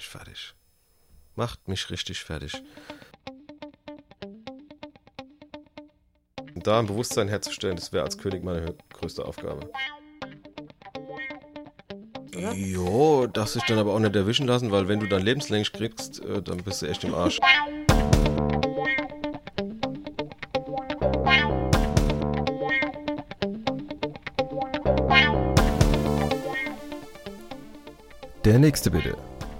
mich fertig. Macht mich richtig fertig. Und da ein Bewusstsein herzustellen, das wäre als König meine größte Aufgabe. Oder? Jo, darfst dich dann aber auch nicht erwischen lassen, weil wenn du dann lebenslänglich kriegst, dann bist du echt im Arsch. Der nächste bitte.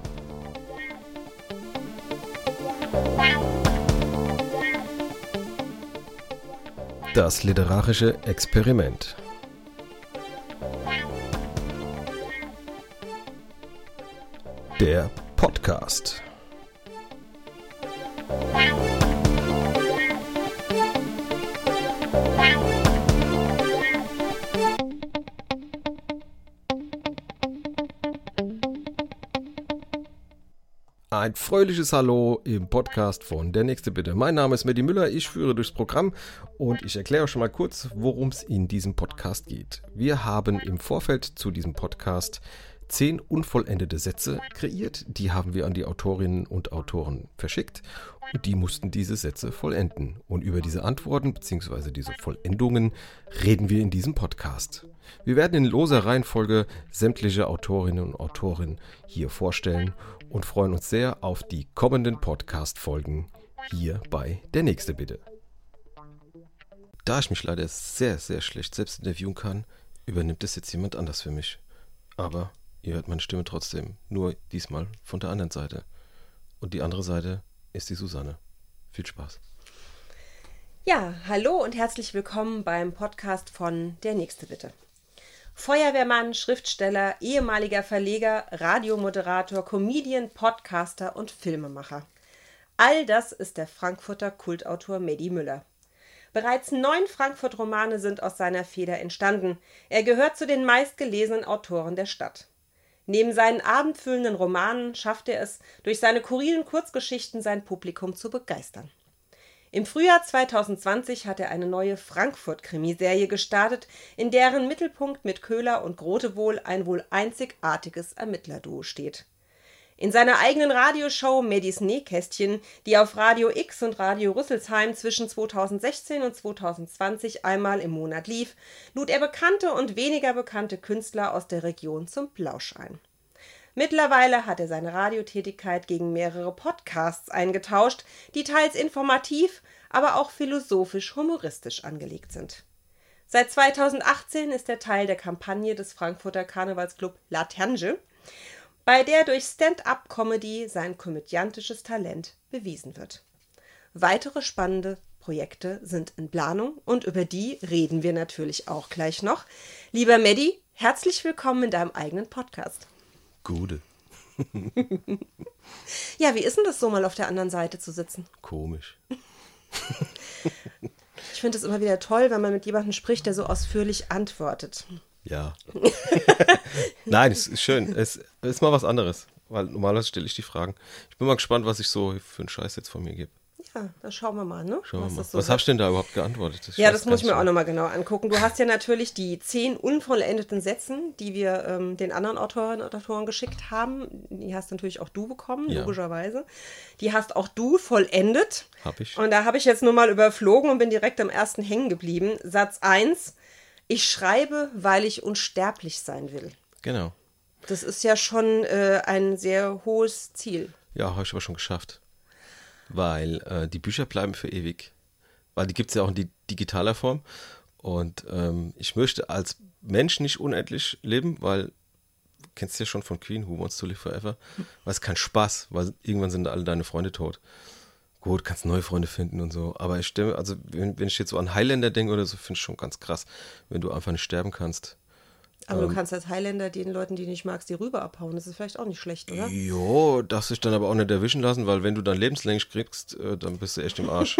Das literarische Experiment. Der Podcast. Ein fröhliches Hallo im Podcast von Der Nächste bitte. Mein Name ist Medi Müller, ich führe durchs Programm und ich erkläre euch schon mal kurz, worum es in diesem Podcast geht. Wir haben im Vorfeld zu diesem Podcast 10 unvollendete Sätze kreiert, die haben wir an die Autorinnen und Autoren verschickt und die mussten diese Sätze vollenden. Und über diese Antworten bzw. diese Vollendungen reden wir in diesem Podcast. Wir werden in loser Reihenfolge sämtliche Autorinnen und Autoren hier vorstellen und freuen uns sehr auf die kommenden Podcast-Folgen hier bei Der Nächste bitte. Da ich mich leider sehr, sehr schlecht selbst interviewen kann, übernimmt es jetzt jemand anders für mich. Aber ihr hört meine Stimme trotzdem, nur diesmal von der anderen Seite. Und die andere Seite ist die Susanne. Viel Spaß. Ja, hallo und herzlich willkommen beim Podcast von Der Nächste bitte. Feuerwehrmann, Schriftsteller, ehemaliger Verleger, Radiomoderator, Comedian, Podcaster und Filmemacher. All das ist der Frankfurter Kultautor Medi Müller. Bereits 9 Frankfurt-Romane sind aus seiner Feder entstanden. Er gehört zu den meistgelesenen Autoren der Stadt. Neben seinen abendfüllenden Romanen schafft er es, durch seine skurrilen Kurzgeschichten sein Publikum zu begeistern. Im Frühjahr 2020 hat er eine neue Frankfurt-Krimiserie gestartet, in deren Mittelpunkt mit Köhler und Grotewohl ein wohl einzigartiges Ermittlerduo steht. In seiner eigenen Radioshow Medis Nähkästchen, die auf Radio X und Radio Rüsselsheim zwischen 2016 und 2020 einmal im Monat lief, lud er bekannte und weniger bekannte Künstler aus der Region zum Plausch ein. Mittlerweile hat er seine Radiotätigkeit gegen mehrere Podcasts eingetauscht, die teils informativ, aber auch philosophisch-humoristisch angelegt sind. Seit 2018 ist er Teil der Kampagne des Frankfurter Karnevalsclub La Ternge, bei der durch Stand-up-Comedy sein komödiantisches Talent bewiesen wird. Weitere spannende Projekte sind in Planung und über die reden wir natürlich auch gleich noch. Lieber Medi, herzlich willkommen in deinem eigenen Podcast. Gute. Ja, wie ist denn das so, mal auf der anderen Seite zu sitzen? Komisch. Ich finde es immer wieder toll, wenn man mit jemandem spricht, der so ausführlich antwortet. Ja. Nein, es ist schön. Es ist mal was anderes, weil normalerweise stelle ich die Fragen. Ich bin mal gespannt, was ich so für einen Scheiß jetzt von mir gebe. Ja, dann schauen wir mal, ne? Schauen wir mal. Das so Was hast du denn da überhaupt geantwortet? Das muss ich mir auch nochmal genau angucken. Du hast ja natürlich die 10 unvollendeten Sätzen, die wir den anderen Autorinnen und Autoren geschickt haben. Die hast natürlich auch du bekommen, Ja. Logischerweise. Die hast auch du vollendet. Hab ich. Und da habe ich jetzt nur mal überflogen und bin direkt am ersten hängen geblieben. Satz 1: Ich schreibe, weil ich unsterblich sein will. Genau. Das ist ja schon ein sehr hohes Ziel. Ja, habe ich aber schon geschafft. Weil die Bücher bleiben für ewig. Weil die gibt es ja auch in digitaler Form. Und ich möchte als Mensch nicht unendlich leben, weil, du kennst ja schon von Queen, Who Wants to Live Forever, weil es kein Spaß, weil irgendwann sind alle deine Freunde tot. Gut, kannst neue Freunde finden und so. Aber ich stelle, also wenn ich jetzt so an Highlander denke oder so, finde ich schon ganz krass, wenn du einfach nicht sterben kannst. Aber du kannst als Highlander den Leuten, die du nicht magst, die Rübe abhauen. Das ist vielleicht auch nicht schlecht, oder? Jo, darfst dich dann aber auch nicht erwischen lassen, weil wenn du dann lebenslänglich kriegst, dann bist du echt im Arsch.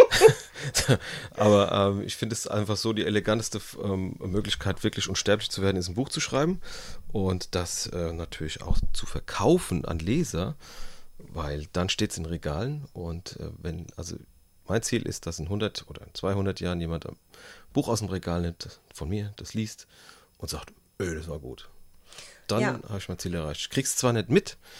Aber ich finde es einfach so, die eleganteste Möglichkeit, wirklich unsterblich zu werden, ist ein Buch zu schreiben und das natürlich auch zu verkaufen an Leser, weil dann steht es in Regalen und mein Ziel ist, dass in 100 oder in 200 Jahren jemand ein Buch aus dem Regal nimmt, von mir, das liest und sagt, das war gut. Dann habe ich mein Ziel erreicht. Ich krieg's zwar nicht mit,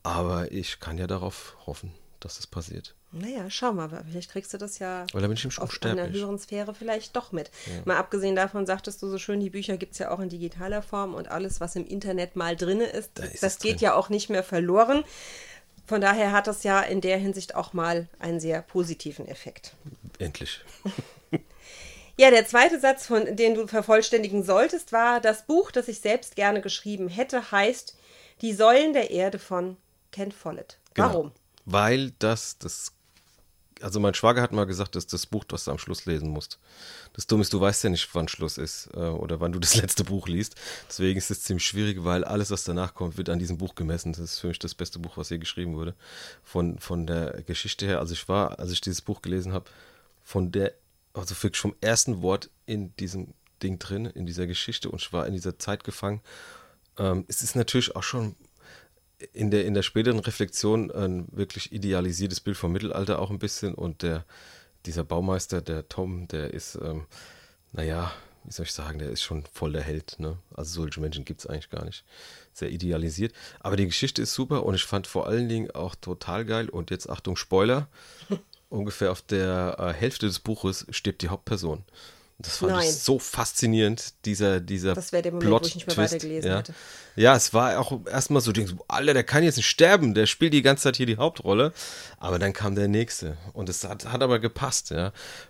Aber ich kann ja darauf hoffen, dass das passiert. Naja, schau mal, vielleicht kriegst du das ja Weil da bin ich schon auf einer höheren Sphäre vielleicht doch mit. Ja. Mal abgesehen davon, sagtest du so schön, die Bücher gibt es ja auch in digitaler Form und alles, was im Internet mal drin ist, das geht ja auch nicht mehr verloren. Von daher hat das ja in der Hinsicht auch mal einen sehr positiven Effekt. Endlich. Ja, der zweite Satz, den du vervollständigen solltest, war: Das Buch, das ich selbst gerne geschrieben hätte, heißt Die Säulen der Erde von Ken Follett. Warum? Genau. Weil also mein Schwager hat mal gesagt, das ist das Buch, das du am Schluss lesen musst. Das Dumme ist, du weißt ja nicht, wann Schluss ist oder wann du das letzte Buch liest. Deswegen ist es ziemlich schwierig, weil alles, was danach kommt, wird an diesem Buch gemessen. Das ist für mich das beste Buch, was je geschrieben wurde. Von der Geschichte her, als ich dieses Buch gelesen habe, also wirklich vom ersten Wort in diesem Ding drin, in dieser Geschichte, und ich war in dieser Zeit gefangen. Es ist natürlich auch schon in der späteren Reflexion ein wirklich idealisiertes Bild vom Mittelalter auch ein bisschen, und dieser Baumeister, der Tom, der ist, wie soll ich sagen, der ist schon voll der Held, ne? Also solche Menschen gibt es eigentlich gar nicht. Sehr idealisiert. Aber die Geschichte ist super und ich fand vor allen Dingen auch total geil, und jetzt Achtung, Spoiler, ungefähr auf der Hälfte des Buches stirbt die Hauptperson. Das fand ich so faszinierend, dieser Das wäre der Moment, wo ich nicht mehr weitergelesen hätte. Ja, es war auch erstmal so, Alter, der kann jetzt nicht sterben, der spielt die ganze Zeit hier die Hauptrolle. Aber dann kam der Nächste und es hat aber gepasst, ja.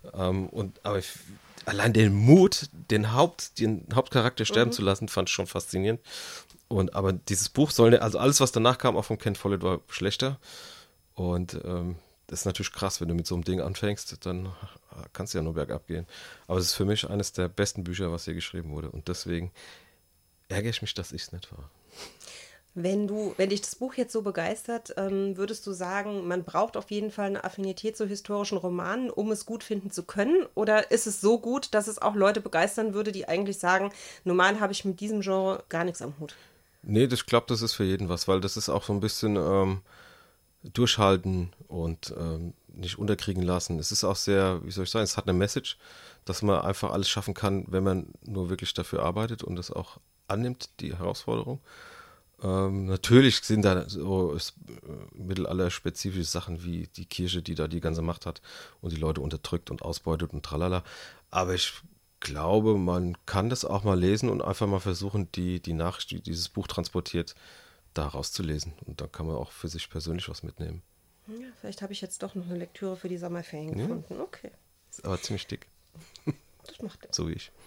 Allein den Mut, den Hauptcharakter sterben zu lassen, fand ich schon faszinierend. Aber dieses Buch also alles, was danach kam, auch von Ken Follett, war schlechter. Und das ist natürlich krass, wenn du mit so einem Ding anfängst, dann kannst du ja nur bergab gehen. Aber es ist für mich eines der besten Bücher, was hier geschrieben wurde. Und deswegen ärgere ich mich, dass ich es nicht war. Wenn dich das Buch jetzt so begeistert, würdest du sagen, man braucht auf jeden Fall eine Affinität zu historischen Romanen, um es gut finden zu können? Oder ist es so gut, dass es auch Leute begeistern würde, die eigentlich sagen, normal habe ich mit diesem Genre gar nichts am Hut? Nee, ich glaube, das ist für jeden was, weil das ist auch so ein bisschen durchhalten und nicht unterkriegen lassen. Es ist auch sehr, wie soll ich sagen, es hat eine Message, dass man einfach alles schaffen kann, wenn man nur wirklich dafür arbeitet und es auch annimmt, die Herausforderung. Natürlich sind da so mittelalterspezifische Sachen wie die Kirche, die da die ganze Macht hat und die Leute unterdrückt und ausbeutet und tralala. Aber ich glaube, man kann das auch mal lesen und einfach mal versuchen, die Nachricht, die dieses Buch transportiert, da rauszulesen. Und dann kann man auch für sich persönlich was mitnehmen. Ja, vielleicht habe ich jetzt doch noch eine Lektüre für die Sommerferien gefunden. Okay. Ist aber ziemlich dick. Das macht er. So wie ich.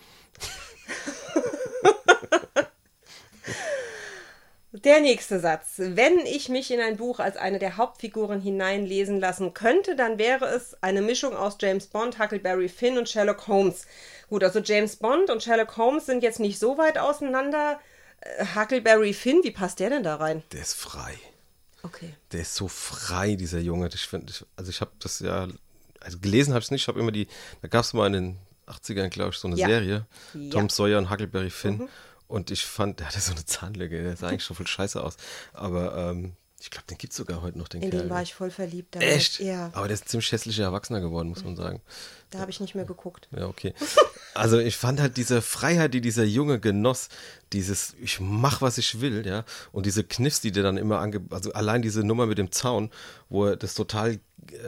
Der nächste Satz. Wenn ich mich in ein Buch als eine der Hauptfiguren hineinlesen lassen könnte, dann wäre es eine Mischung aus James Bond, Huckleberry Finn und Sherlock Holmes. Gut, also James Bond und Sherlock Holmes sind jetzt nicht so weit auseinander. Huckleberry Finn, wie passt der denn da rein? Der ist frei. Okay. Der ist so frei, dieser Junge. Ich habe das ja, also gelesen habe ich es nicht, da gab es mal in den 80ern, glaube ich, so eine Serie, Tom Sawyer und Huckleberry Finn, und ich fand, der hatte so eine Zahnlücke, der sah eigentlich schon voll scheiße aus, aber ich glaube, den gibt es sogar heute noch, den Kerl. In den war ich voll verliebt. Echt? Ja. Aber der ist ein ziemlich hässlicher Erwachsener geworden, muss man sagen. Da habe ich nicht mehr geguckt. Ja, okay. Also ich fand halt diese Freiheit, die dieser Junge genoss, dieses, ich mach, was ich will, ja, und diese Kniffs, die der dann immer also allein diese Nummer mit dem Zaun, wo er das total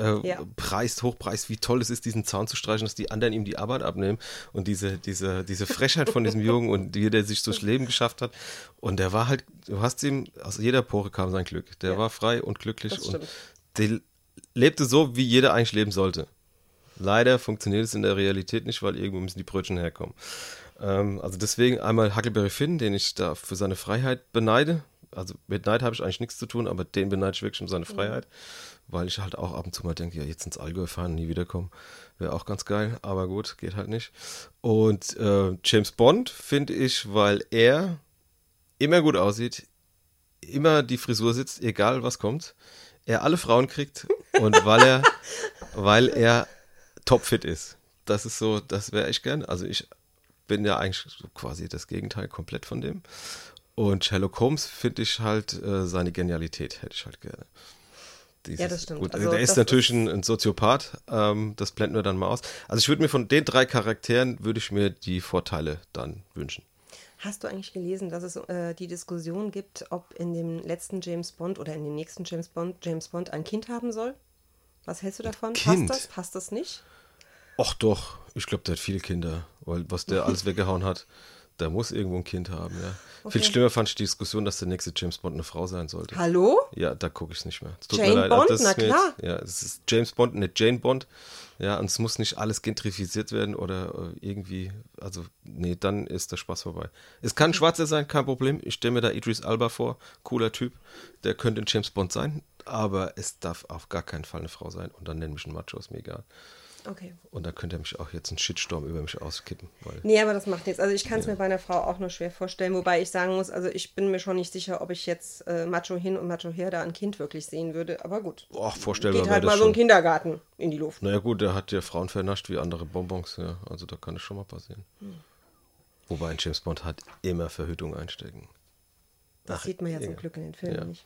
hochpreist, wie toll es ist, diesen Zaun zu streichen, dass die anderen ihm die Arbeit abnehmen, und diese Frechheit von diesem Jungen und wie der sich durchs Leben geschafft hat, und der war halt, du hast ihm, aus jeder Pore kam sein Glück, der war frei und glücklich und der lebte so, wie jeder eigentlich leben sollte. Leider funktioniert es in der Realität nicht, weil irgendwo müssen die Brötchen herkommen. Also deswegen einmal Huckleberry Finn, den ich da für seine Freiheit beneide. Also mit Neid habe ich eigentlich nichts zu tun, aber den beneide ich wirklich um seine Freiheit, weil ich halt auch ab und zu mal denke, ja, jetzt ins Allgäu fahren, nie wiederkommen, wäre auch ganz geil, aber gut, geht halt nicht. Und James Bond finde ich, weil er immer gut aussieht, immer die Frisur sitzt, egal was kommt, er alle Frauen kriegt und weil er topfit ist. Das ist so, das wäre ich gern. Also ich bin ja eigentlich so quasi das Gegenteil komplett von dem. Und Sherlock Holmes finde ich halt, seine Genialität hätte ich halt gerne. Ja, das stimmt. Gut, also der ist natürlich ein Soziopath, das blenden wir dann mal aus. Also ich würde mir von den 3 Charakteren, würde ich mir die Vorteile dann wünschen. Hast du eigentlich gelesen, dass es die Diskussion gibt, ob in dem letzten James Bond oder in dem nächsten James Bond ein Kind haben soll? Was hältst du davon? Kind? Passt das? Passt das nicht? Ach doch, ich glaube, der hat viele Kinder, weil was der alles weggehauen hat, der muss irgendwo ein Kind haben, ja. Viel schlimmer fand ich die Diskussion, dass der nächste James Bond eine Frau sein sollte. Hallo? Ja, da gucke ich es nicht mehr. Es tut mir Jane leid, Bond? das ist Na mir klar. Jetzt, ja, es ist James Bond, nicht Jane Bond. Ja, und es muss nicht alles gentrifiziert werden oder irgendwie, also nee, dann ist der Spaß vorbei. Es kann ein Schwarzer sein, kein Problem. Ich stelle mir da Idris Elba vor, cooler Typ, der könnte ein James Bond sein, aber es darf auf gar keinen Fall eine Frau sein und dann nenn mich ein Macho, ist mir egal. Okay. Und da könnte er mich auch jetzt einen Shitstorm über mich auskippen. Weil, Nee, aber das macht nichts. Also ich kann es mir bei einer Frau auch nur schwer vorstellen, wobei ich sagen muss, also ich bin mir schon nicht sicher, ob ich jetzt Macho hin und Macho her da ein Kind wirklich sehen würde, aber gut. vorstellbar Geht halt wäre mal das so ein schon. Kindergarten in die Luft. Naja gut, der hat ja Frauen vernascht wie andere Bonbons, ja. Also da kann es schon mal passieren. Wobei ein James Bond hat immer Verhütung einstecken. Das sieht man ja zum Glück in den Filmen Ja. nicht.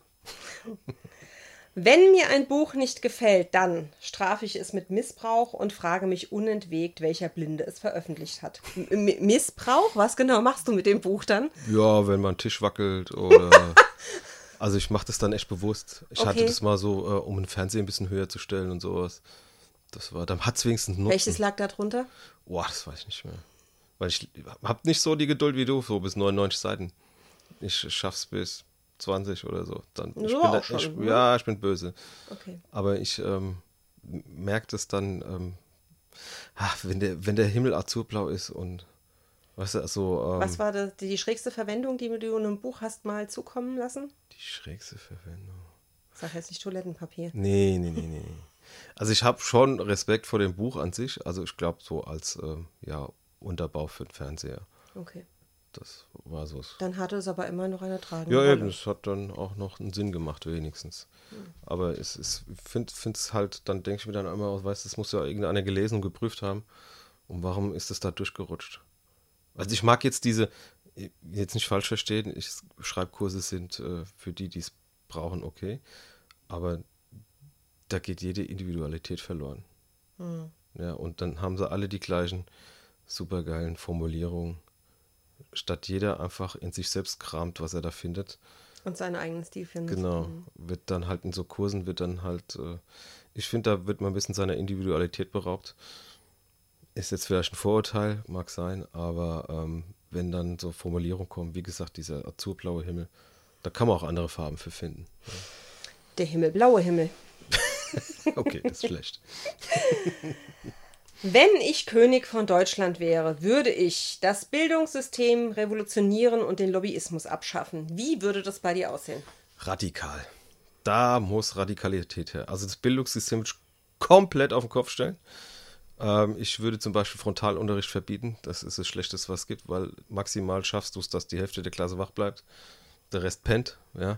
Wenn mir ein Buch nicht gefällt, dann strafe ich es mit Missbrauch und frage mich unentwegt, welcher Blinde es veröffentlicht hat. Missbrauch? Was genau machst du mit dem Buch dann? Ja, wenn man Tisch wackelt oder... Also ich mache das dann echt bewusst. Ich hatte Okay. das mal so, um den Fernseher ein bisschen höher zu stellen und sowas. Das war, dann hat es wenigstens einen Nutzen. Welches lag da drunter? Boah, das weiß ich nicht mehr. Weil ich habe nicht so die Geduld wie du, so bis 99 Seiten. Ich schaff's bis 20 oder so. Dann, ich So bin auch schon, ne? ja, ich bin böse. Okay. Aber ich merke das dann, wenn der Himmel azurblau ist und weißt du, so Was war die schrägste Verwendung, die du in einem Buch hast mal zukommen lassen? die schrägste Verwendung. Sag jetzt nicht Toilettenpapier. Nee. Also ich habe schon Respekt vor dem Buch an sich. Also ich glaube so als Unterbau für den Fernseher. Okay. Das war so. Dann hatte es aber immer noch eine tragende Ja, Rolle. eben, es hat dann auch noch einen Sinn gemacht, wenigstens. Aber ich finde es halt, dann denke ich mir dann immer, weißt du, das muss ja irgendeiner gelesen und geprüft haben. Und warum ist es da durchgerutscht? Also ich mag jetzt jetzt nicht falsch verstehen, Schreibkurse sind für die, die es brauchen, okay. Aber da geht jede Individualität verloren. Ja, und dann haben sie alle die gleichen supergeilen Formulierungen. Statt jeder einfach in sich selbst kramt, was er da findet. Und seinen eigenen Stil findet. Genau, wird dann halt in so Kursen, ich finde, da wird man ein bisschen seiner Individualität beraubt. Ist jetzt vielleicht ein Vorurteil, mag sein, aber wenn dann so Formulierungen kommen, wie gesagt, dieser azurblaue Himmel, da kann man auch andere Farben für finden. Der Himmel, blaue Himmel. Okay, das ist schlecht. Wenn ich König von Deutschland wäre, würde ich das Bildungssystem revolutionieren und den Lobbyismus abschaffen. Wie würde das bei dir aussehen? Radikal. Da muss Radikalität her. Also das Bildungssystem würde ich komplett auf den Kopf stellen. Ich würde zum Beispiel Frontalunterricht verbieten. Das ist das Schlechteste, was es gibt, weil maximal schaffst du es, dass die Hälfte der Klasse wach bleibt. Der Rest pennt. Ja.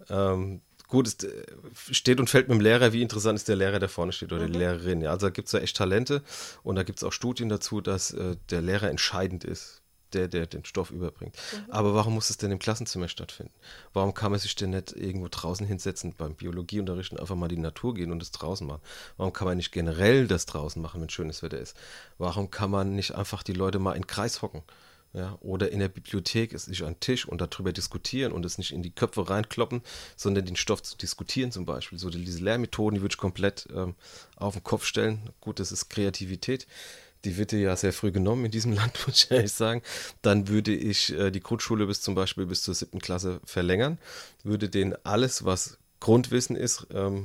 Gut, es steht und fällt mit dem Lehrer, wie interessant ist der Lehrer, der vorne steht oder die Lehrerin. Ja, also da gibt es ja echt Talente und da gibt es auch Studien dazu, dass der Lehrer entscheidend ist, der den Stoff überbringt. Aber warum muss es denn im Klassenzimmer stattfinden? Warum kann man sich denn nicht irgendwo draußen hinsetzen beim Biologieunterricht und einfach mal die Natur gehen und es draußen machen? Warum kann man nicht generell das draußen machen, wenn schönes Wetter ist? Warum kann man nicht einfach die Leute mal in den Kreis hocken? Ja, oder in der Bibliothek ist nicht ein Tisch und darüber diskutieren und es nicht in die Köpfe reinkloppen, sondern den Stoff zu diskutieren zum Beispiel. So diese Lehrmethoden, die würde ich komplett auf den Kopf stellen. Gut, das ist Kreativität. Die wird dir ja sehr früh genommen in diesem Land, muss ich ehrlich sagen. Dann würde ich die Grundschule zum Beispiel bis zur 7. Klasse verlängern. Würde denen alles, was Grundwissen ist,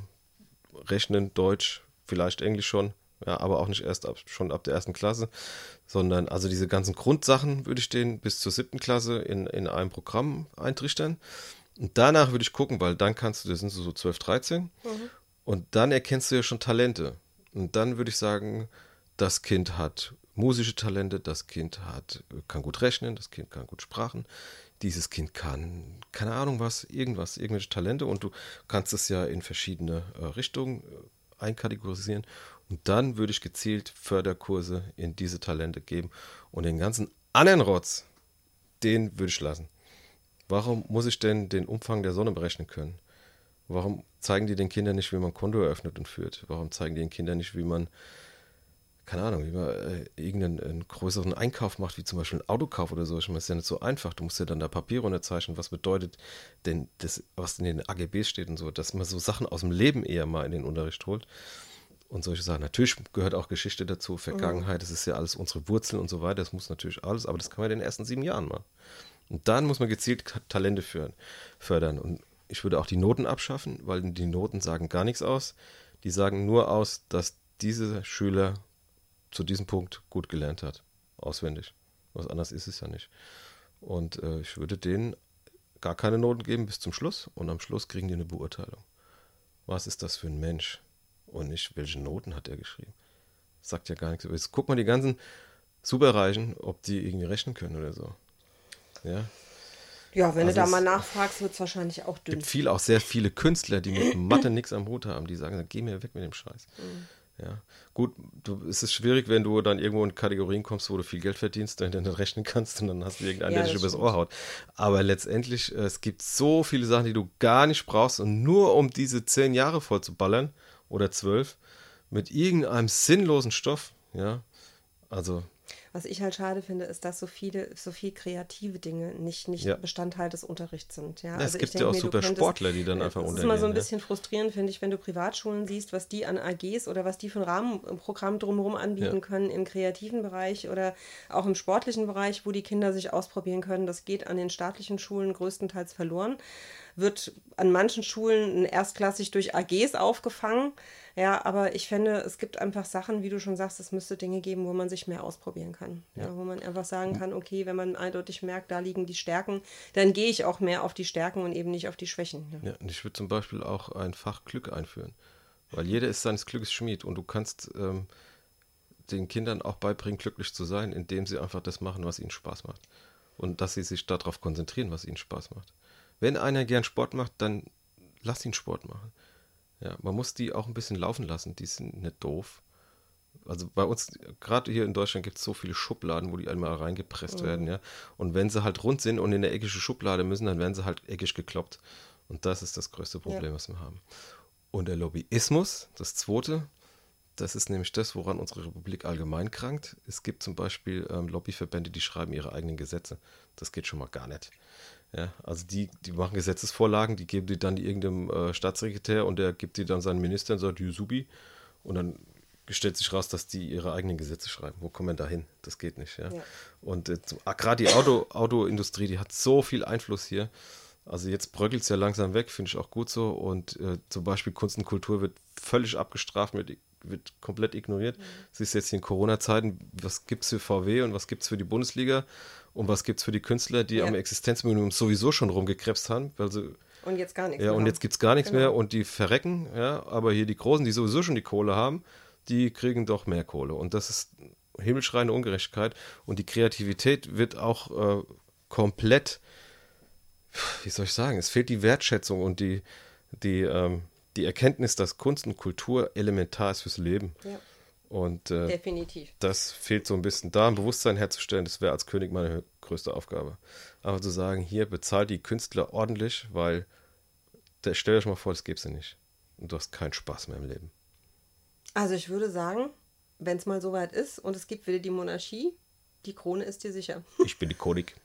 Rechnen, Deutsch, vielleicht Englisch schon, ja, aber auch nicht erst schon ab der 1. Klasse, sondern also diese ganzen Grundsachen würde ich denen bis zur 7. Klasse in einem Programm eintrichtern. Und danach würde ich gucken, weil dann das sind so 12, 13, und dann erkennst du ja schon Talente. Und dann würde ich sagen, das Kind hat musische Talente, das Kind kann gut rechnen, das Kind kann gut Sprachen, dieses Kind kann, keine Ahnung was, irgendwelche Talente, und du kannst es ja in verschiedene Richtungen einkategorisieren. Und dann würde ich gezielt Förderkurse in diese Talente geben. Und den ganzen anderen Rotz, den würde ich lassen. Warum muss ich denn den Umfang der Sonne berechnen können? Warum zeigen die den Kindern nicht, wie man ein Konto eröffnet und führt? Warum zeigen die den Kindern nicht, wie man, keine Ahnung, wie man irgendeinen größeren Einkauf macht, wie zum Beispiel einen Autokauf oder so. Ich meine, das ist ja nicht so einfach. Du musst ja dann da Papiere unterzeichnen, was bedeutet denn das, was in den AGBs steht und so, dass man so Sachen aus dem Leben eher mal in den Unterricht holt. Und solche Sachen. Natürlich gehört auch Geschichte dazu, Vergangenheit, das ist ja alles unsere Wurzeln und so weiter, das muss natürlich alles, aber das kann man in den ersten 7 Jahren machen. Und dann muss man gezielt Talente fördern. Und ich würde auch die Noten abschaffen, weil die Noten sagen gar nichts aus. Die sagen nur aus, dass dieser Schüler zu diesem Punkt gut gelernt hat. Auswendig. Was anderes ist es ja nicht. Und ich würde denen gar keine Noten geben bis zum Schluss. Und am Schluss kriegen die eine Beurteilung. Was ist das für ein Mensch? Und nicht, welche Noten hat er geschrieben. Sagt ja gar nichts. Jetzt guck mal die ganzen Superreichen, ob die irgendwie rechnen können oder so. Ja, Ja, wenn also du da mal nachfragst, wird es wahrscheinlich auch dünn. gibt auch sehr viele Künstler, die mit Mathe nichts am Hut haben, die sagen, geh mir weg mit dem Scheiß. Ja, gut, es ist schwierig, wenn du dann irgendwo in Kategorien kommst, wo du viel Geld verdienst, dann nicht rechnen kannst und dann hast du irgendeinen, der dich übers Ohr haut. Aber letztendlich, es gibt so viele Sachen, die du gar nicht brauchst und nur um diese 10 Jahre voll zu ballern oder 12 mit irgendeinem sinnlosen Stoff, ja, also Was ich halt schade finde, ist, dass so viel kreative Dinge nicht Ja. Bestandteil des Unterrichts sind. Ja, Ja, also es ich gibt ja denke auch mir, super du könntest- Sportler, die dann einfach Es ist untergehen. immer so ein ja. bisschen frustrierend, finde ich, wenn du Privatschulen siehst, was die an AGs oder was die für ein Rahmenprogramm drumherum anbieten Ja. können im kreativen Bereich oder auch im sportlichen Bereich, wo die Kinder sich ausprobieren können. Das geht an den staatlichen Schulen größtenteils verloren. Wird an manchen Schulen erstklassig durch AGs aufgefangen. Ja, aber ich finde, es gibt einfach Sachen, wie du schon sagst, es müsste Dinge geben, wo man sich mehr ausprobieren kann. Ja, wo man einfach sagen kann, okay, wenn man eindeutig merkt, da liegen die Stärken, dann gehe ich auch mehr auf die Stärken und eben nicht auf die Schwächen. Ja. Ja, und ich würde zum Beispiel auch ein Fach Glück einführen. Weil jeder ist seines Glückes Schmied und du kannst den Kindern auch beibringen, glücklich zu sein, indem sie einfach das machen, was ihnen Spaß macht. Und dass sie sich darauf konzentrieren, was ihnen Spaß macht. Wenn einer gern Sport macht, dann lass ihn Sport machen. Ja, man muss die auch ein bisschen laufen lassen, die sind nicht doof. Also bei uns, gerade hier in Deutschland, gibt es so viele Schubladen, wo die einmal reingepresst werden, ja. Und wenn sie halt rund sind und in eine eckige Schublade müssen, dann werden sie halt eckig gekloppt. Und das ist das größte Problem, was wir haben. Und der Lobbyismus, das zweite, das ist nämlich das, woran unsere Republik allgemein krankt. Es gibt zum Beispiel Lobbyverbände, die schreiben ihre eigenen Gesetze. Das geht schon mal gar nicht. Ja, also die machen Gesetzesvorlagen, die geben die dann irgendeinem Staatssekretär und der gibt die dann seinen Minister und sagt, Subi. Und dann stellt sich raus, dass die ihre eigenen Gesetze schreiben. Wo kommen wir da hin? Das geht nicht. Ja. Ja. Und gerade die Autoindustrie, die hat so viel Einfluss hier. Also jetzt bröckelt es ja langsam weg, finde ich auch gut so. Und zum Beispiel Kunst und Kultur wird völlig abgestraft, wird komplett ignoriert. Siehst jetzt hier in Corona-Zeiten, was gibt es für VW und was gibt es für die Bundesliga und was gibt es für die Künstler, die am Existenzminimum sowieso schon rumgekrebst haben. Weil sie, Und jetzt gar nichts ja, mehr und haben. jetzt gibt es gar nichts mehr und die verrecken. Ja, aber hier die Großen, die sowieso schon die Kohle haben, die kriegen doch mehr Kohle. Und das ist himmelschreiende Ungerechtigkeit. Und die Kreativität wird auch komplett, wie soll ich sagen, es fehlt die Wertschätzung und die Erkenntnis, dass Kunst und Kultur elementar ist fürs Leben. Ja, Und definitiv. das fehlt so ein bisschen da, ein Bewusstsein herzustellen. Das wäre als König meine größte Aufgabe. Aber zu sagen, hier bezahlt die Künstler ordentlich, weil, stell euch mal vor, das gäbe es ja nicht. Und du hast keinen Spaß mehr im Leben. Also ich würde sagen, wenn es mal soweit ist und es gibt wieder die Monarchie, die Krone ist dir sicher. Ich bin die König.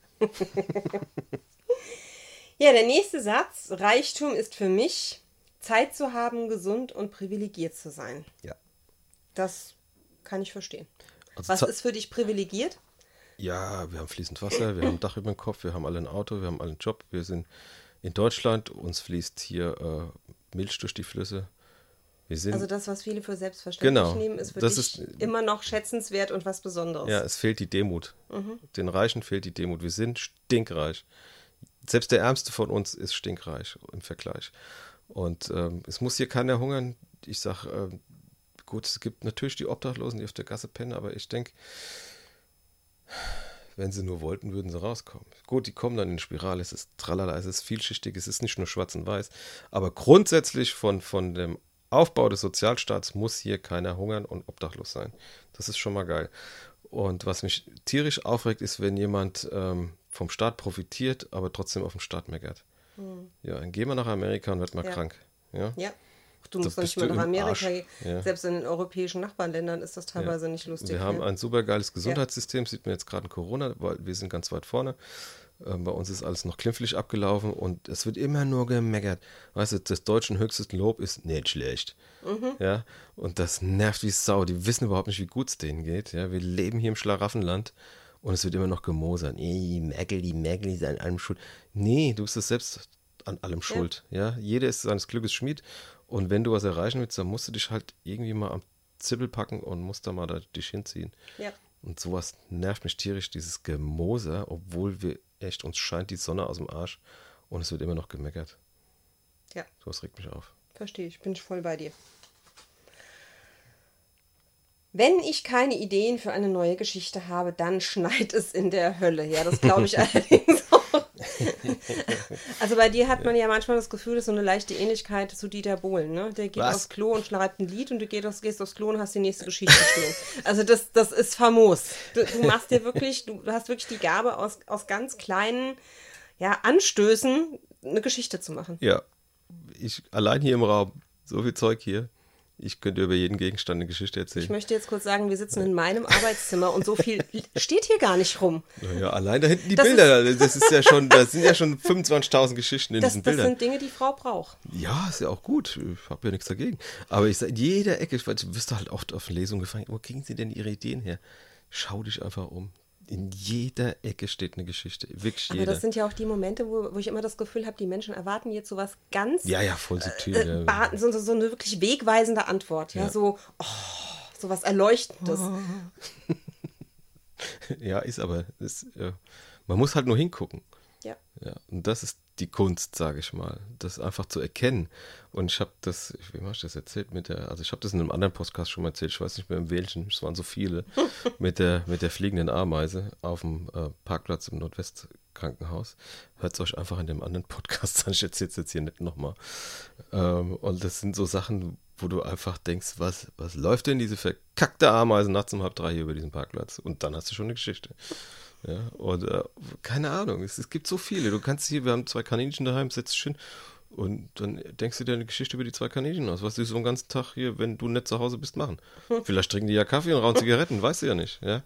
Ja, der nächste Satz. Reichtum ist für mich, Zeit zu haben, gesund und privilegiert zu sein. Ja. Das kann ich verstehen. Also Was ist für dich privilegiert? Ja, wir haben fließend Wasser, wir haben ein Dach über dem Kopf, wir haben alle ein Auto, wir haben alle einen Job. Wir sind in Deutschland, uns fließt hier Milch durch die Flüsse. Wir sind, Also das, was viele für selbstverständlich Genau. nehmen, ist für Das dich ist- immer noch schätzenswert und was Besonderes. ja, es fehlt die Demut. Den Reichen fehlt die Demut. Wir sind stinkreich. Selbst der Ärmste von uns ist stinkreich im Vergleich. Und es muss hier keiner hungern. Ich sage, gut, es gibt natürlich die Obdachlosen, die auf der Gasse pennen, aber ich denke, wenn sie nur wollten, würden sie rauskommen. Gut, die kommen dann in die Spirale, es ist tralala, es ist vielschichtig, es ist nicht nur schwarz und weiß. Aber grundsätzlich von dem Aufbau des Sozialstaats muss hier keiner hungern und obdachlos sein. Das ist schon mal geil. Und was mich tierisch aufregt, ist, wenn jemand vom Staat profitiert, aber trotzdem auf den Staat meckert. Ja, dann geh mal nach Amerika und werd mal Ja. krank. Ja? Ja. Du musst doch nicht mal nach Amerika gehen. Ja. Selbst in den europäischen Nachbarländern ist das teilweise nicht lustig. Wir haben ein super geiles Gesundheitssystem, sieht man jetzt gerade in Corona, weil wir sind ganz weit vorne. Bei uns ist alles noch glimpflich abgelaufen und es wird immer nur gemeckert. Weißt du, das deutsche höchstes Lob ist nicht schlecht. Ja, und das nervt wie Sau. Die wissen überhaupt nicht, wie gut es denen geht. Ja, wir leben hier im Schlaraffenland und es wird immer noch gemosert. Die Merkel ist an allem schuld. Nee, du bist es selbst an allem schuld. Ja, jeder ist seines Glückes Schmied. Und wenn du was erreichen willst, dann musst du dich halt irgendwie mal am Zippel packen und musst da mal dich hinziehen. Ja. Und sowas nervt mich tierisch, dieses Gemoser, obwohl wir echt, uns scheint die Sonne aus dem Arsch und es wird immer noch gemeckert. Ja. Sowas regt mich auf. Verstehe ich, bin ich voll bei dir. Wenn ich keine Ideen für eine neue Geschichte habe, dann schneit es in der Hölle. Ja, das glaube ich allerdings auch. Also bei dir hat man ja manchmal das Gefühl, dass so eine leichte Ähnlichkeit zu Dieter Bohlen, ne? Der geht aufs Klo und schreibt ein Lied und du gehst aufs Klo und hast die nächste Geschichte stehen. Also das ist famos. Du machst dir wirklich, du hast wirklich die Gabe, aus ganz kleinen Anstößen eine Geschichte zu machen. Ja, ich allein hier im Raum, so viel Zeug hier. Ich könnte über jeden Gegenstand eine Geschichte erzählen. Ich möchte jetzt kurz sagen, wir sitzen in meinem Arbeitszimmer und so viel steht hier gar nicht rum. Naja, allein da hinten die Bilder, das ist ja schon, da sind ja schon 25.000 Geschichten in diesen Bildern. Das sind Dinge, die Frau braucht. Ja, ist ja auch gut. Ich habe ja nichts dagegen. Aber ich sage, in jeder Ecke, du wirst doch halt oft auf Lesungen gefragt, wo kriegen Sie denn Ihre Ideen her? Schau dich einfach um. In jeder Ecke steht eine Geschichte. Wirklich jeder. Aber das sind ja auch die Momente, wo ich immer das Gefühl habe, die Menschen erwarten jetzt sowas ganz... Ja, voll subtil. So eine wirklich wegweisende Antwort. Ja, so was Erleuchtendes. Oh. Ja, ist aber... man muss halt nur hingucken. Ja. Und das ist die Kunst, sage ich mal, das einfach zu erkennen. Und ich habe das, wem habe ich das erzählt? Ich habe das in einem anderen Podcast schon mal erzählt, ich weiß nicht mehr in welchen, es waren so viele, mit der fliegenden Ameise auf dem Parkplatz im Nordwestkrankenhaus. Hört es euch einfach in dem anderen Podcast an, ich erzähle es jetzt hier nicht nochmal. Und das sind so Sachen, wo du einfach denkst, was läuft denn diese verkackte Ameise nachts um 2:30 hier über diesen Parkplatz? Und dann hast du schon eine Geschichte. Ja, und keine Ahnung, es gibt so viele. Du kannst hier, wir haben 2 Kaninchen daheim, setzt dich hin und dann denkst du dir eine Geschichte über die 2 Kaninchen aus. Was du so den ganzen Tag hier, wenn du nicht zu Hause bist, machen. Vielleicht trinken die ja Kaffee und rauchen Zigaretten, weißt du ja nicht. Ja?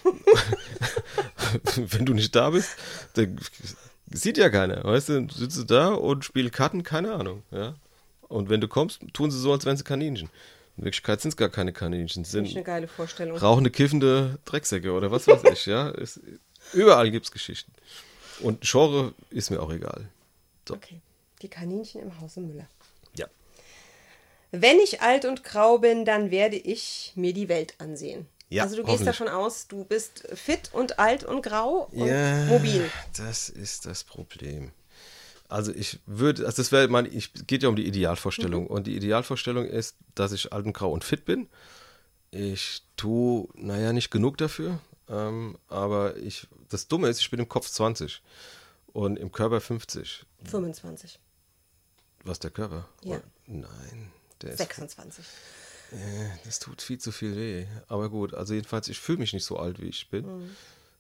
Wenn du nicht da bist, dann sieht ja keiner. Weißt du, sitzt du da und spielen Karten, keine Ahnung. Ja? Und wenn du kommst, tun sie so, als wären sie Kaninchen. In Wirklichkeit sind es gar keine Kaninchen. Das sind eine geile Vorstellung. Rauchende, kiffende Drecksäcke oder was weiß ich. Ja? Überall gibt es Geschichten. Und Genre ist mir auch egal. So. Okay, die Kaninchen im Hause Müller. Ja. Wenn ich alt und grau bin, dann werde ich mir die Welt ansehen. Ja, also du gehst davon aus, du bist fit und alt und grau und mobil. Das ist das Problem. Also es geht ja um die Idealvorstellung. Und die Idealvorstellung ist, dass ich alt und grau und fit bin. Ich tue, nicht genug dafür. Aber das Dumme ist, ich bin im Kopf 20 und im Körper 50. 25. Was, der Körper? Ja. Oh, nein. Der ist 26. Das tut viel zu viel weh. Aber gut, also jedenfalls, ich fühle mich nicht so alt, wie ich bin.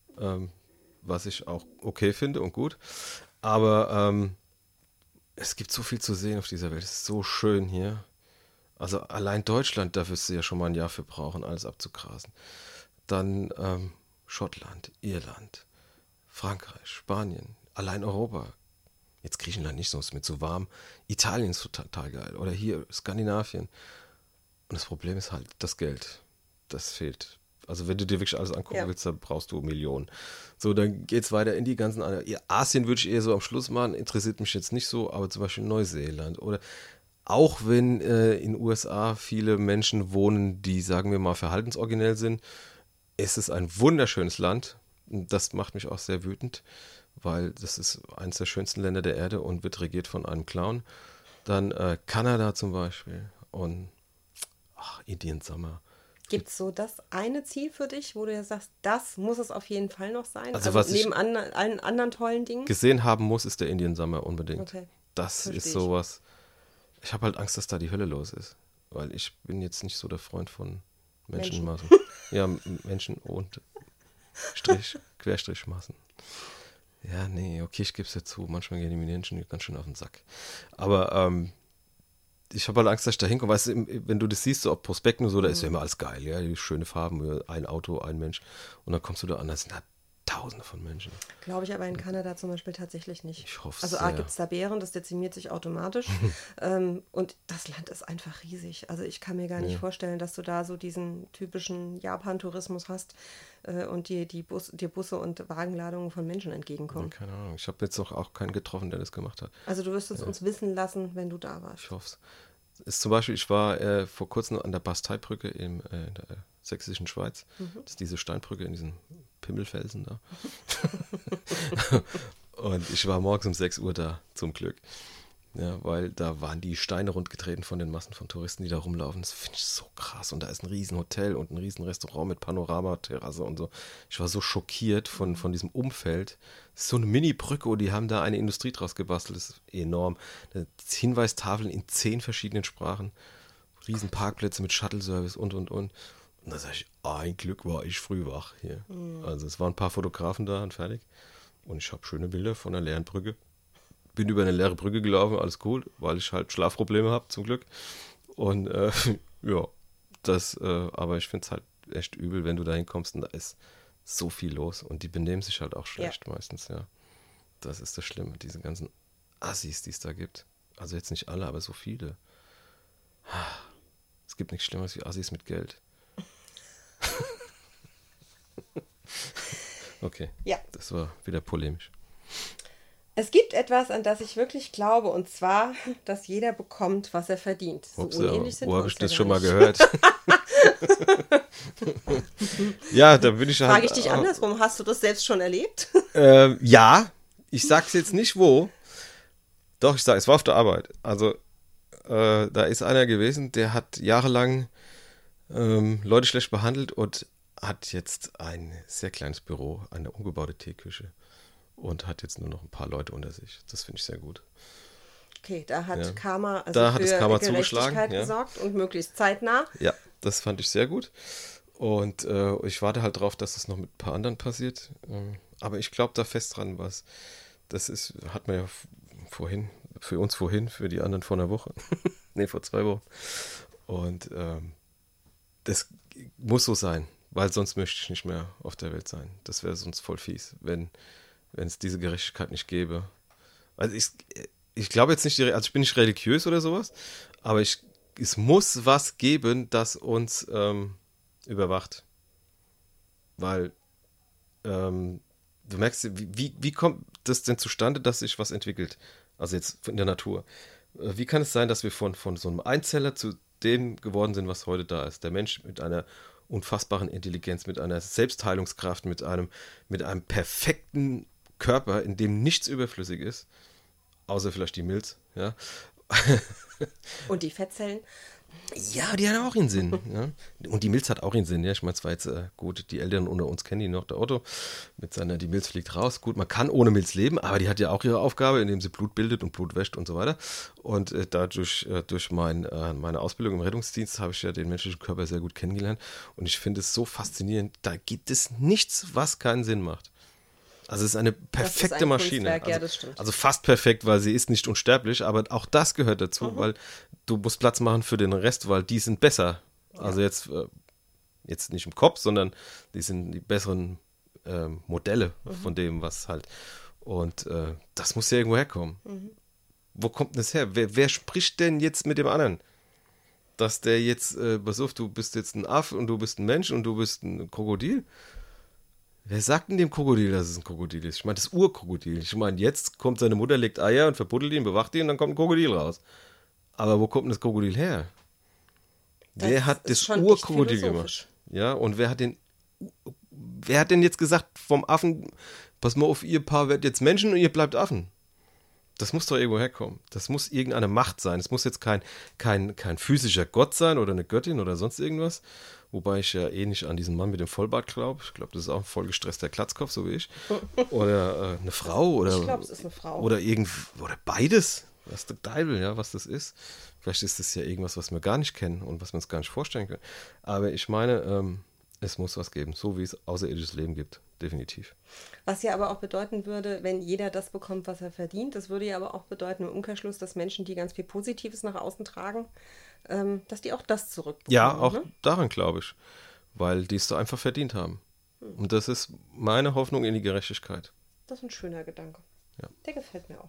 Was ich auch okay finde und gut. Aber es gibt so viel zu sehen auf dieser Welt. Es ist so schön hier. Also allein Deutschland, da wirst du ja schon mal ein Jahr für brauchen, alles abzugrasen. Dann Schottland, Irland, Frankreich, Spanien, allein Europa. Jetzt Griechenland nicht so, ist mir zu warm. Italien ist total geil. Oder hier Skandinavien. Und das Problem ist halt das Geld. Das fehlt. Also wenn du dir wirklich alles angucken willst, dann brauchst du Millionen. So, dann geht's weiter in die ganzen anderen. Asien würde ich eher so am Schluss machen, interessiert mich jetzt nicht so, aber zum Beispiel Neuseeland. Oder auch wenn in den USA viele Menschen wohnen, die, sagen wir mal, verhaltensoriginell sind, ist es ein wunderschönes Land. Das macht mich auch sehr wütend, weil das ist eines der schönsten Länder der Erde und wird regiert von einem Clown. Dann Kanada zum Beispiel und Indian Summer. Gibt es so das eine Ziel für dich, wo du ja sagst, das muss es auf jeden Fall noch sein? Also was neben allen anderen tollen Dingen? Gesehen haben muss, ist der Indian Summer unbedingt. Okay. Das ist sowas. Ich habe halt Angst, dass da die Hölle los ist, weil ich bin jetzt nicht so der Freund von Menschenmassen. Ja, Menschen und Querstrichmassen. Ja, nee, okay, ich gebe es ja zu. Manchmal gehen die Menschen ganz schön auf den Sack. Aber ich habe halt Angst, dass ich da hinkomme. Weißt du, wenn du das siehst, so auf Prospekten und so, da ist ja immer alles geil, ja, die schöne Farben, ein Auto, ein Mensch. Und dann kommst du da an, da sind da Tausende von Menschen. Glaube ich aber in Kanada zum Beispiel tatsächlich nicht. Ich hoffe Also sehr. gibt es da Bären, das dezimiert sich automatisch. Und das Land ist einfach riesig. Also ich kann mir gar nicht vorstellen, dass du da so diesen typischen Japan-Tourismus hast und dir Busse und Wagenladungen von Menschen entgegenkommen. Keine Ahnung. Ich habe jetzt auch keinen getroffen, der das gemacht hat. Also du wirst es uns wissen lassen, wenn du da warst. Ich hoffe es. Ist zum Beispiel, ich war vor kurzem an der Basteibrücke in der sächsischen Schweiz. Das ist diese Steinbrücke in diesen Pimmelfelsen da. Und ich war morgens um 6 Uhr da, zum Glück. Ja, weil da waren die Steine rundgetreten von den Massen von Touristen, die da rumlaufen. Das finde ich so krass. Und da ist ein riesen Hotel und ein riesen Restaurant mit Panoramaterrasse und so. Ich war so schockiert von diesem Umfeld. Das ist so eine Mini-Brücke und die haben da eine Industrie draus gebastelt. Das ist enorm. Hinweistafeln in 10 verschiedenen Sprachen. Riesen Parkplätze mit Shuttle-Service und. Und da sage ich, ein Glück war ich früh wach hier. Also es waren ein paar Fotografen da und fertig. Und ich habe schöne Bilder von einer leeren Brücke. Bin über eine leere Brücke gelaufen, alles cool, weil ich halt Schlafprobleme habe, zum Glück. Und ja, aber ich finde es halt echt übel, wenn du da hinkommst und da ist so viel los. Und die benehmen sich halt auch schlecht meistens, ja. Das ist das Schlimme, diese ganzen Assis, die es da gibt. Also jetzt nicht alle, aber so viele. Es gibt nichts Schlimmeres wie Assis mit Geld. Okay, das war wieder polemisch. Es gibt etwas, an das ich wirklich glaube, und zwar, dass jeder bekommt, was er verdient. So unähnlich sind wir uns. Wo habe ich das schon mal gehört? Ja, da bin ich halt. Frage ich dich andersrum, hast du das selbst schon erlebt? Ja, ich sag's jetzt nicht wo. Doch, ich sag, es war auf der Arbeit. Also, da ist einer gewesen, der hat jahrelang Leute schlecht behandelt und hat jetzt ein sehr kleines Büro, eine umgebaute Teeküche und hat jetzt nur noch ein paar Leute unter sich. Das finde ich sehr gut. Okay, da hat Karma, da hat für das Karma Gerechtigkeit gesorgt und möglichst zeitnah. Ja, das fand ich sehr gut. Und ich warte halt drauf, dass es noch mit ein paar anderen passiert. Aber ich glaube da fest dran, was das ist, hat man ja für uns vorhin, für die anderen vor einer Woche. Nee, vor 2 Wochen. Und das muss so sein, weil sonst möchte ich nicht mehr auf der Welt sein. Das wäre sonst voll fies, wenn es diese Gerechtigkeit nicht gäbe. Also ich glaube jetzt nicht, also ich bin nicht religiös oder sowas, aber es muss was geben, das uns überwacht. Weil du merkst, wie kommt das denn zustande, dass sich was entwickelt? Also jetzt in der Natur. Wie kann es sein, dass wir von so einem Einzeller zu dem geworden sind, was heute da ist? Der Mensch mit einer unfassbaren Intelligenz, mit einer Selbstheilungskraft, mit einem perfekten Körper, in dem nichts überflüssig ist, außer vielleicht die Milz, ja. Und die Fettzellen? Ja, die haben auch ihren Sinn. Ja. Und die Milz hat auch ihren Sinn. Ja. Ich meine, es war jetzt gut, die Eltern unter uns kennen ihn noch, der Otto, mit seiner, die Milz fliegt raus. Gut, man kann ohne Milz leben, aber die hat ja auch ihre Aufgabe, indem sie Blut bildet und Blut wäscht und so weiter. Und dadurch, durch meine Ausbildung im Rettungsdienst, habe ich ja den menschlichen Körper sehr gut kennengelernt. Und ich finde es so faszinierend, da gibt es nichts, was keinen Sinn macht. Also es ist eine perfekte Maschine. Ja, das stimmt. Also fast perfekt, weil sie ist nicht unsterblich, aber auch das gehört dazu, weil du musst Platz machen für den Rest, weil die sind besser. Also jetzt nicht im Kopf, sondern die sind die besseren Modelle von dem, was halt. Und das muss ja irgendwo herkommen. Wo kommt das her? Wer spricht denn jetzt mit dem anderen? Dass der jetzt, pass auf, du bist jetzt ein Affe und du bist ein Mensch und du bist ein Krokodil? Wer sagt denn dem Krokodil, dass es ein Krokodil ist? Ich meine, das Urkrokodil. Ich meine, jetzt kommt seine Mutter, legt Eier und verbuddelt ihn, bewacht ihn und dann kommt ein Krokodil raus. Aber wo kommt denn das Krokodil her? Wer hat das Urkrokodil gemacht? Ja, und wer hat denn jetzt gesagt vom Affen, pass mal auf, ihr Paar werdet jetzt Menschen und ihr bleibt Affen? Das muss doch irgendwo herkommen. Das muss irgendeine Macht sein. Es muss jetzt kein physischer Gott sein oder eine Göttin oder sonst irgendwas. Wobei ich ja eh nicht an diesen Mann mit dem Vollbart glaube. Ich glaube, das ist auch ein voll gestresster Glatzkopf, so wie ich. Oder eine Frau. Oder, ich glaube, es ist eine Frau. Oder beides. Was der Teufel, ja, was das ist. Vielleicht ist das ja irgendwas, was wir gar nicht kennen und was wir uns gar nicht vorstellen können. Aber ich meine, es muss was geben, so wie es außerirdisches Leben gibt. definitiv. Was ja aber auch bedeuten würde, wenn jeder das bekommt, was er verdient, das würde ja aber auch bedeuten im Umkehrschluss, dass Menschen, die ganz viel Positives nach außen tragen, dass die auch das zurückbekommen. Ja, auch daran glaube ich, weil die es so einfach verdient haben. Und das ist meine Hoffnung in die Gerechtigkeit. Das ist ein schöner Gedanke. Ja. Der gefällt mir auch.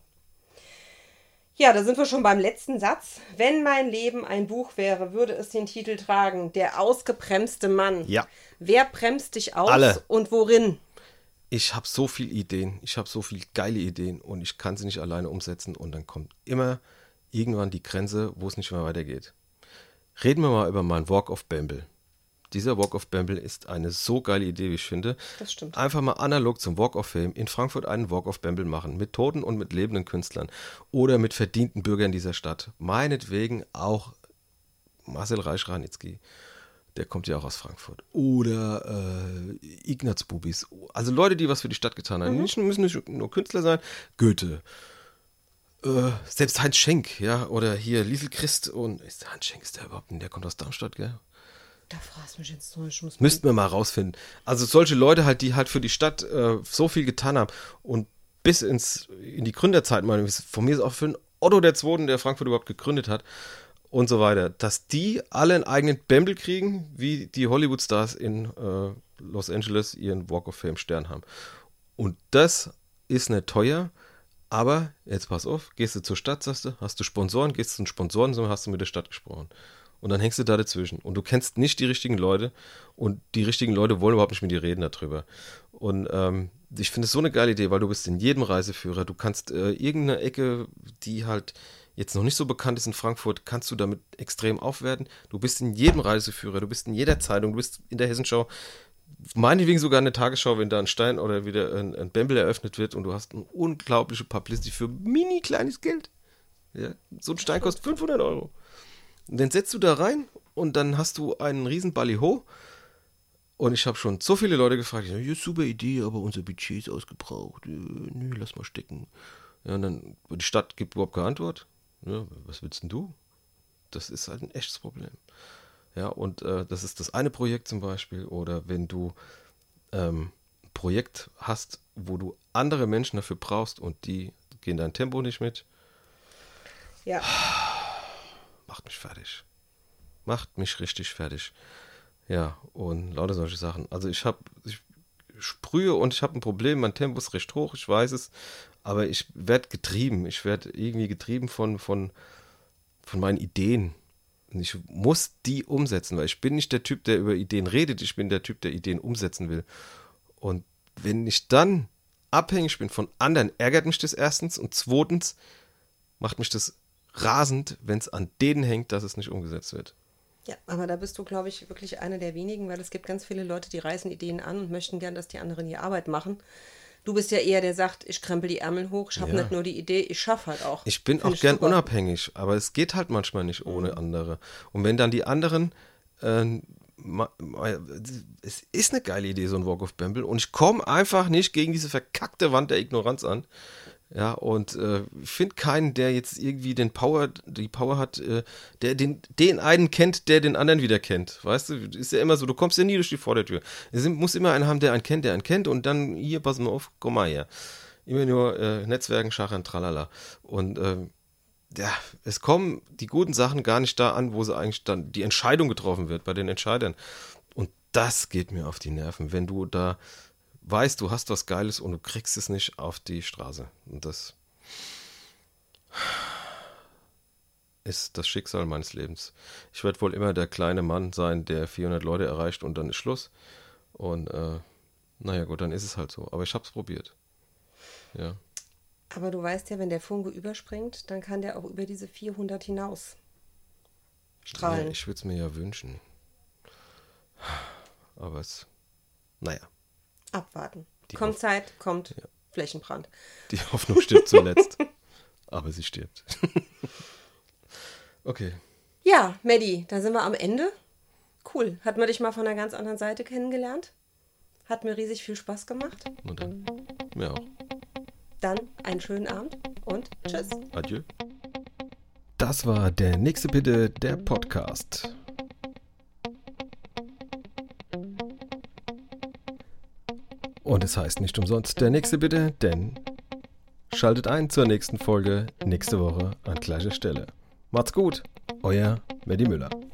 Ja, da sind wir schon beim letzten Satz. Wenn mein Leben ein Buch wäre, würde es den Titel tragen, Der ausgebremste Mann. Ja. Wer bremst dich aus Alle. und worin? Ich habe so viele Ideen, ich habe so viele geile Ideen und ich kann sie nicht alleine umsetzen und dann kommt immer irgendwann die Grenze, wo es nicht mehr weitergeht. Reden wir mal über meinen Walk of Bamble. Dieser Walk of Bamble ist eine so geile Idee, wie ich finde. Das stimmt. Einfach mal analog zum Walk of Fame in Frankfurt einen Walk of Bamble machen. Mit toten und mit lebenden Künstlern. Oder mit verdienten Bürgern dieser Stadt. Meinetwegen auch Marcel Reich-Ranitzky. Der kommt ja auch aus Frankfurt. Oder Ignaz Bubis. Also Leute, die was für die Stadt getan haben. Müssen nicht nur Künstler sein. Goethe. Selbst Heinz Schenk, ja. Oder hier Liesel Christ. Und Heinz Schenk ist der überhaupt nicht? Der kommt aus Darmstadt, gell? Da fragst du mich jetzt so. Müssten wir mal rausfinden. Also solche Leute halt, die halt für die Stadt so viel getan haben und bis in die Gründerzeit, von mir ist auch für den Otto II., der Frankfurt überhaupt gegründet hat und so weiter, dass die alle einen eigenen Bamble kriegen, wie die Hollywood-Stars in Los Angeles ihren Walk of Fame Stern haben. Und das ist nicht teuer, aber jetzt pass auf, gehst du zur Stadt, sagst du, hast du Sponsoren, gehst du zu den Sponsoren, sondern hast du mit der Stadt gesprochen. Und dann hängst du da dazwischen. Und du kennst nicht die richtigen Leute. Und die richtigen Leute wollen überhaupt nicht mit dir reden darüber. Und ich finde es so eine geile Idee, weil du bist in jedem Reiseführer. Du kannst irgendeine Ecke, die halt jetzt noch nicht so bekannt ist in Frankfurt, kannst du damit extrem aufwerten. Du bist in jedem Reiseführer. Du bist in jeder Zeitung. Du bist in der Hessenschau. Meinetwegen sogar eine Tagesschau, wenn da ein Stein oder wieder ein Bamble eröffnet wird. Und du hast eine unglaubliche Publicity für mini kleines Geld. Ja, so ein Stein kostet 500 €. Und dann setzt du da rein und dann hast du einen riesen Ballyho. Und ich habe schon so viele Leute gefragt, ja, super Idee, aber unser Budget ist ausgebraucht. Nö, lass mal stecken. Ja, und dann, die Stadt gibt überhaupt keine Antwort. Ja, was willst denn du? Das ist halt ein echtes Problem. Ja, und das ist das eine Projekt zum Beispiel. Oder wenn du ein Projekt hast, wo du andere Menschen dafür brauchst und die gehen dein Tempo nicht mit. Ja. Macht mich fertig. Macht mich richtig fertig. Ja, und lauter solche Sachen. Also ich sprühe und ich habe ein Problem. Mein Tempo ist recht hoch, ich weiß es. Aber ich werde getrieben. Ich werde irgendwie getrieben von meinen Ideen. Und ich muss die umsetzen, weil ich bin nicht der Typ, der über Ideen redet. Ich bin der Typ, der Ideen umsetzen will. Und wenn ich dann abhängig bin von anderen, ärgert mich das erstens. Und zweitens macht mich das rasend, wenn es an denen hängt, dass es nicht umgesetzt wird. Ja, aber da bist du, glaube ich, wirklich einer der wenigen, weil es gibt ganz viele Leute, die reißen Ideen an und möchten gern, dass die anderen die Arbeit machen. Du bist ja eher, der sagt, ich krempel die Ärmel hoch, ich habe nicht nur die Idee, ich schaffe halt auch. Ich bin auch gern unabhängig, aber es geht halt manchmal nicht ohne andere. Und wenn dann die anderen, es ist eine geile Idee, so ein Walk of Bamble, und ich komme einfach nicht gegen diese verkackte Wand der Ignoranz an. Ja, und ich finde keinen, der jetzt irgendwie die Power hat, der den einen kennt, der den anderen wieder kennt. Weißt du, ist ja immer so, du kommst ja nie durch die Vordertür. Es muss immer einen haben, der einen kennt und dann, hier, pass mal auf, komm mal her. Immer nur Netzwerken, Schachern, tralala. Und ja, es kommen die guten Sachen gar nicht da an, wo sie eigentlich dann die Entscheidung getroffen wird, bei den Entscheidern. Und das geht mir auf die Nerven, wenn du da weißt, du hast was Geiles und du kriegst es nicht auf die Straße. Und das ist das Schicksal meines Lebens. Ich werde wohl immer der kleine Mann sein, der 400 Leute erreicht und dann ist Schluss. Und naja gut, dann ist es halt so. Aber ich habe es probiert. Ja. Aber du weißt ja, wenn der Funke überspringt, dann kann der auch über diese 400 hinaus strahlen. Ja, ich würde es mir ja wünschen. Aber naja. Abwarten. Kommt Zeit, kommt Flächenbrand. Die Hoffnung stirbt zuletzt. Aber sie stirbt. Okay. Ja, Maddie, da sind wir am Ende. Cool. Hat man dich mal von einer ganz anderen Seite kennengelernt? Hat mir riesig viel Spaß gemacht. Und dann, mir auch. Dann einen schönen Abend und tschüss. Adieu. Das war der nächste Bitte, der Podcast. Und es heißt nicht umsonst der nächste bitte, denn schaltet ein zur nächsten Folge nächste Woche an gleicher Stelle. Macht's gut, euer Medi Müller.